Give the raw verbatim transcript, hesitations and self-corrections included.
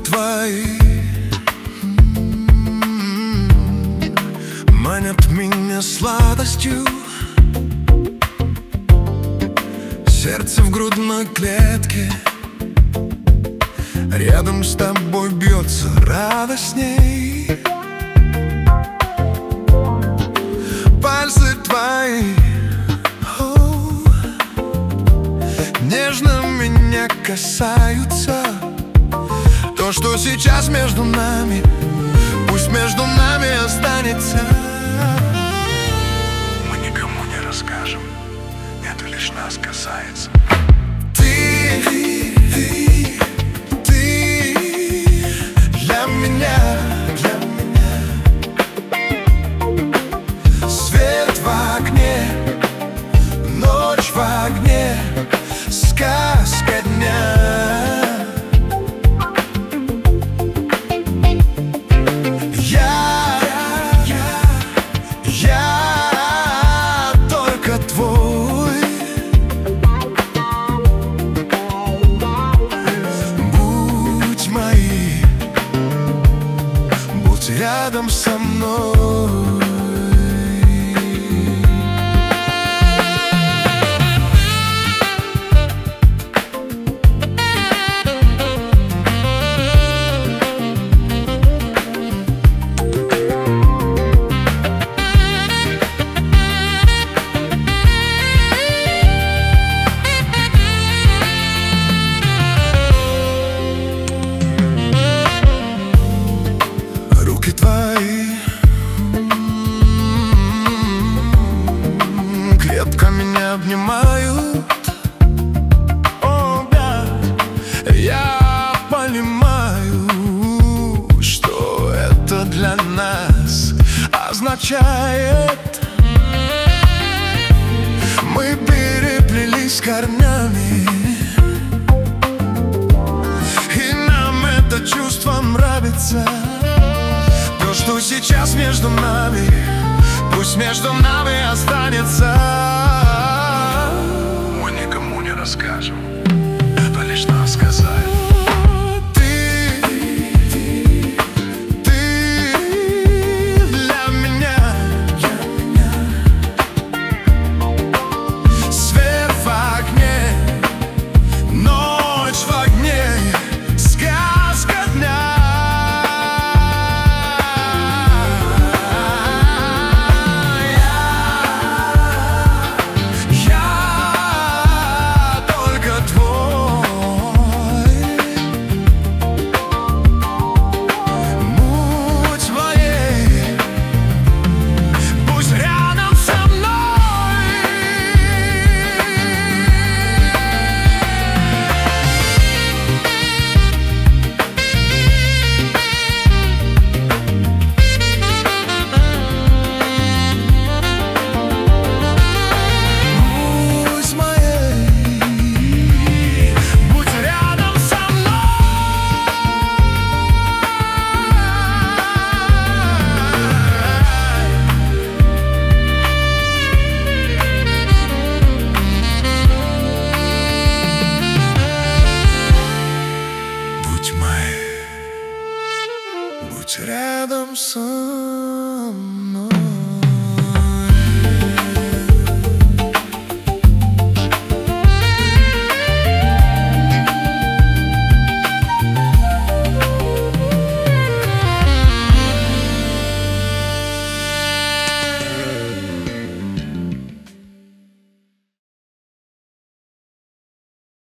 твои манят меня сладостью. Сердце в грудной клетке рядом с тобой бьется радостней. Пальцы твои о, нежно меня касаются. То, что сейчас между нами, пусть между нами останется. Мы никому не расскажем, это лишь нас касается. Ты, ты, ты для меня, для меня свет в огне, ночь в огне, сказка дня. Рядом со мной. Твои крепко меня обнимают. О, да, я понимаю, что это для нас означает. Мы переплелись корнями, и нам это чувство нравится. То, что сейчас между нами, пусть между нами останется. Мы никому не расскажем, это лишь нас касается. Будь рядом со мной.